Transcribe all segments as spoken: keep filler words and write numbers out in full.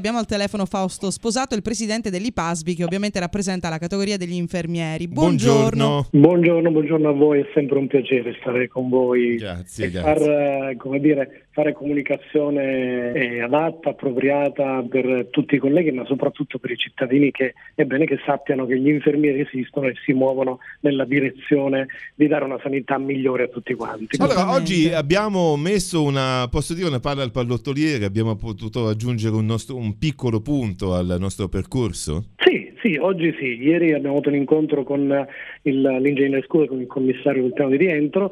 abbiamo al telefono Fausto Sposato, il presidente dell'I P A S V I, che ovviamente rappresenta la categoria degli infermieri. Buongiorno. Buongiorno, buongiorno a voi, è sempre un piacere stare con voi. Grazie, e grazie. far, come dire, fare comunicazione eh, adatta, appropriata per tutti i colleghi, ma soprattutto per i cittadini, che è bene che sappiano che gli infermieri esistono e si muovono nella direzione di dare una sanità migliore a tutti quanti. Allora, oggi abbiamo messo una, posso dire, una palla al pallottoliere, abbiamo potuto aggiungere un, nostro, un piccolo punto al nostro percorso? Sì, sì, oggi sì. Ieri abbiamo avuto un incontro con il, l'Engineer School, con il commissario del piano di rientro,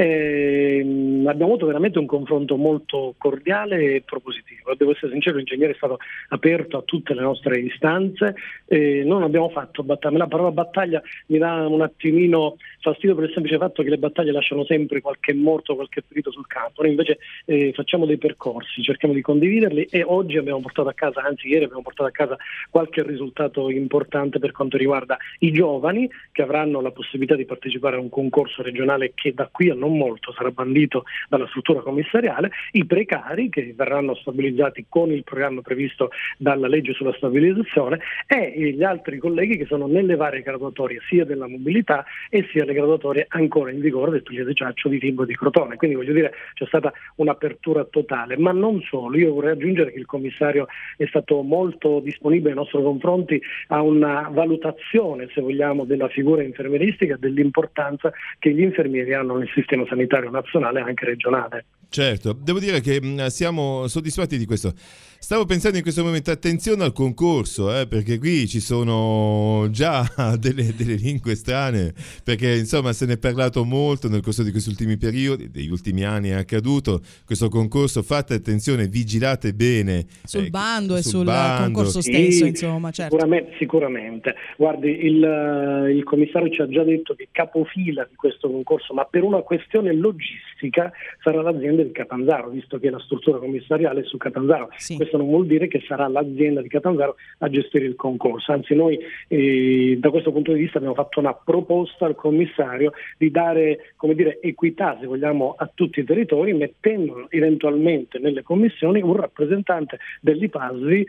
e mh, abbiamo avuto veramente un confronto molto cordiale e propositivo. Devo essere sincero, l'ingegnere è stato aperto a tutte le nostre istanze, e non abbiamo fatto battaglia. La parola battaglia mi dà un attimino fastidio per il semplice fatto che le battaglie lasciano sempre qualche morto, qualche ferito sul campo. Noi invece eh, facciamo dei percorsi, cerchiamo di condividerli, e oggi abbiamo portato a casa, anzi ieri abbiamo portato a casa qualche risultato importante per quanto riguarda i giovani, che avranno la possibilità di partecipare a un concorso regionale che da qui a non molto sarà bandito dalla struttura commissariale, i precari che verranno stabilizzati con il programma previsto dalla legge sulla stabilizzazione, e gli altri colleghi che sono nelle varie graduatorie sia della mobilità e sia le graduatorie ancora in vigore del Pugliese Ciaccio, di Fibro e di Crotone. Quindi voglio dire, c'è stata un'apertura totale, ma non solo. Io vorrei aggiungere che il commissario è stato molto disponibile nei nostri confronti a una valutazione, se vogliamo, della figura infermieristica, dell'importanza che gli infermieri hanno nel sistema sanitario nazionale e anche regionale. Certo, devo dire che mh, siamo soddisfatti di questo. Stavo pensando in questo momento, attenzione al concorso, eh, perché qui ci sono già delle, delle lingue strane, perché insomma se ne è parlato molto nel corso di questi ultimi periodi, degli ultimi anni è accaduto questo concorso. Fate attenzione, vigilate bene sul eh, bando e sul, sul bando. concorso Sì, stesso, insomma, certo. Sicuramente, sicuramente. Guardi, il, il commissario ci ha già detto che capofila di questo concorso, ma per una questione logistica, sarà l'azienda di Catanzaro, visto che la struttura commissariale è su Catanzaro. Sì. Questo non vuol dire che sarà l'azienda di Catanzaro a gestire il concorso, anzi noi eh, da questo punto di vista abbiamo fatto una proposta al commissario di dare, come dire, equità, se vogliamo, a tutti i territori, mettendo eventualmente nelle commissioni un rappresentante dell'I P A S V I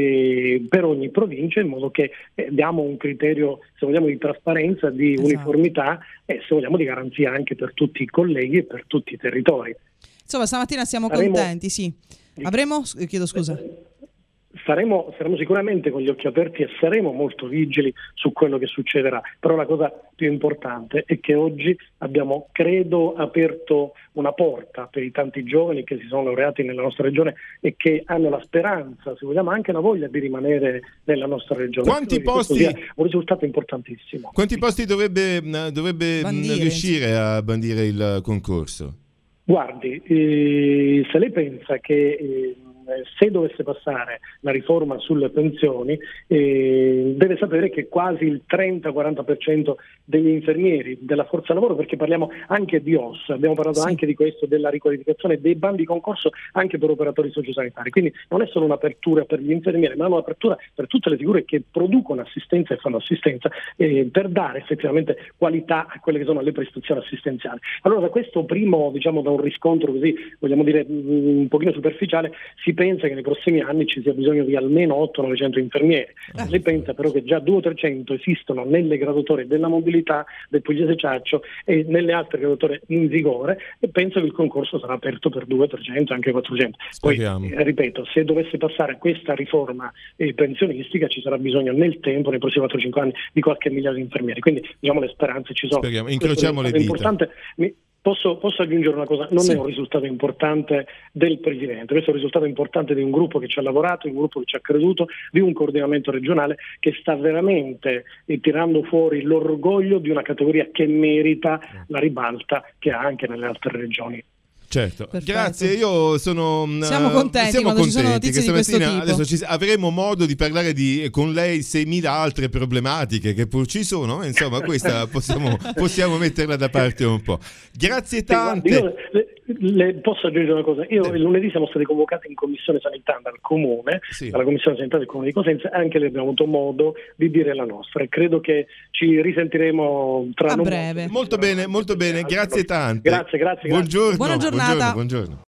eh, per ogni provincia, in modo che eh, diamo un criterio, se vogliamo, di trasparenza, di esatto. uniformità e, se vogliamo, di garanzia anche per tutti i colleghi e per tutti i territori. Insomma, stamattina siamo Saremo... contenti, sì. Avremo, chiedo scusa. Saremo, saremo sicuramente con gli occhi aperti e saremo molto vigili su quello che succederà, però la cosa più importante è che oggi abbiamo, credo, aperto una porta per i tanti giovani che si sono laureati nella nostra regione e che hanno la speranza, se vogliamo anche la voglia, di rimanere nella nostra regione. Quanti posti? Un risultato importantissimo. Quanti posti dovrebbe, dovrebbe bandire, riuscire sì. a bandire il concorso? Guardi, eh, se lei pensa che eh, se dovesse passare la riforma sulle pensioni, eh, deve sapere che quasi il trenta quaranta per cento degli infermieri della forza lavoro, perché parliamo anche di O S, abbiamo parlato sì. anche di questo, della riqualificazione dei bandi concorso anche per operatori sociosanitari, quindi non è solo un'apertura per gli infermieri, ma è un'apertura per tutte le figure che producono assistenza e fanno assistenza, eh, per dare effettivamente qualità a quelle che sono le prestazioni assistenziali. Allora, da questo primo, diciamo, da un riscontro così, vogliamo dire, un pochino superficiale, si pensa che nei prossimi anni ci sia bisogno di almeno ottocento novecento infermieri. Eh. Lei pensa però che già duecento trecento esistono nelle graduatorie della mobilità, del Pugliese Ciaccio e nelle altre graduatorie in vigore, e penso che il concorso sarà aperto per duecento trecento, anche quattrocento. Poi, eh, ripeto, se dovesse passare questa riforma eh, pensionistica, ci sarà bisogno nel tempo, nei prossimi quattro cinque anni, di qualche migliaio di infermieri. Quindi, diciamo, le speranze ci sono. Speriamo, incrociamo le dita. Importante, mi, Posso, posso aggiungere una cosa? Non sì. è un risultato importante del Presidente, questo è un risultato importante di un gruppo che ci ha lavorato, di un gruppo che ci ha creduto, di un coordinamento regionale che sta veramente eh, tirando fuori l'orgoglio di una categoria che merita la ribalta che ha anche nelle altre regioni. Certo, perfetto. Grazie, io sono siamo contenti siamo quando contenti ci sono notizie che di questo stamattina tipo. adesso ci, avremo modo di parlare di, con lei seimila altre problematiche che pur ci sono, insomma questa possiamo, possiamo metterla da parte un po'. Grazie tante. Sì, guardi, io, le, le posso aggiungere una cosa? Io eh. il lunedì siamo stati convocati in commissione sanità dal comune, sì. dalla commissione sanità del comune di Cosenza, e anche lei abbiamo avuto modo di dire la nostra, e credo che ci risentiremo tra a non breve. Molto bene, molto bene, grazie tante. Grazie, grazie. Buongiorno, Buona giornata. buongiorno, buongiorno.